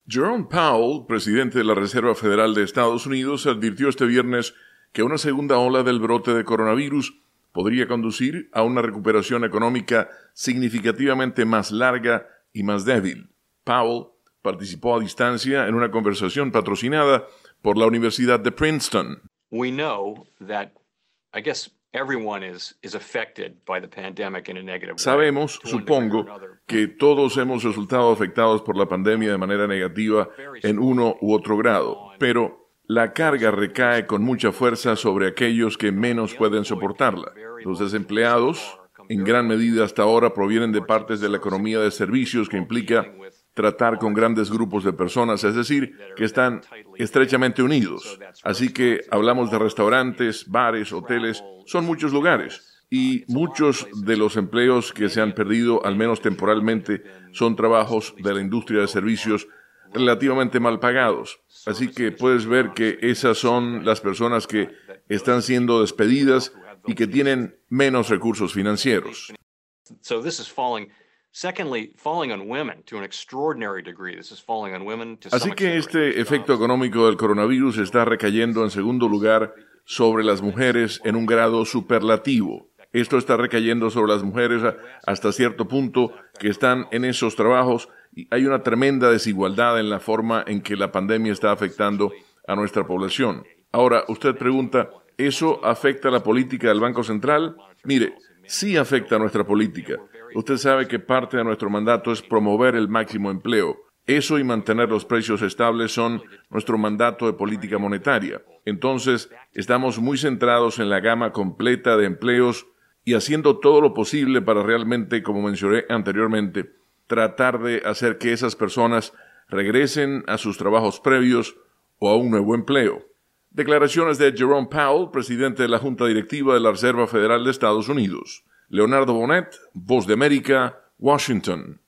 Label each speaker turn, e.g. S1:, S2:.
S1: Jerome Powell, presidente de la Reserva Federal de Estados Unidos, advirtió este viernes que una segunda ola del brote de coronavirus podría conducir a una recuperación económica significativamente más larga y más débil. Powell participó a distancia en una conversación patrocinada por la Universidad de Princeton.
S2: We know that, everyone is affected by the pandemic in a negative way.
S1: Sabemos, supongo, que todos hemos resultado afectados por la pandemia de manera negativa en uno u otro grado, pero la carga recae con mucha fuerza sobre aquellos que menos pueden soportarla. Los desempleados, en gran medida hasta ahora, provienen de partes de la economía de servicios que implica tratar con grandes grupos de personas, es decir, que están estrechamente unidos. Así que hablamos de restaurantes, bares, hoteles, son muchos lugares. Y muchos de los empleos que se han perdido, al menos temporalmente, son trabajos de la industria de servicios relativamente mal pagados. Así que puedes ver que esas son las personas que están siendo despedidas y que tienen menos recursos financieros. Así que este efecto económico del coronavirus está recayendo en segundo lugar sobre las mujeres en un grado superlativo. Esto está recayendo sobre las mujeres hasta cierto punto que están en esos trabajos y hay una tremenda desigualdad en la forma en que la pandemia está afectando a nuestra población. Ahora, usted pregunta, ¿eso afecta la política del Banco Central? Mire, sí afecta a nuestra política. Usted sabe que parte de nuestro mandato es promover el máximo empleo. Eso y mantener los precios estables son nuestro mandato de política monetaria. Entonces, estamos muy centrados en la gama completa de empleos y haciendo todo lo posible para realmente, como mencioné anteriormente, tratar de hacer que esas personas regresen a sus trabajos previos o a un nuevo empleo. Declaraciones de Jerome Powell, presidente de la Junta Directiva de la Reserva Federal de Estados Unidos. Leonardo Bonet, Voz de América, Washington.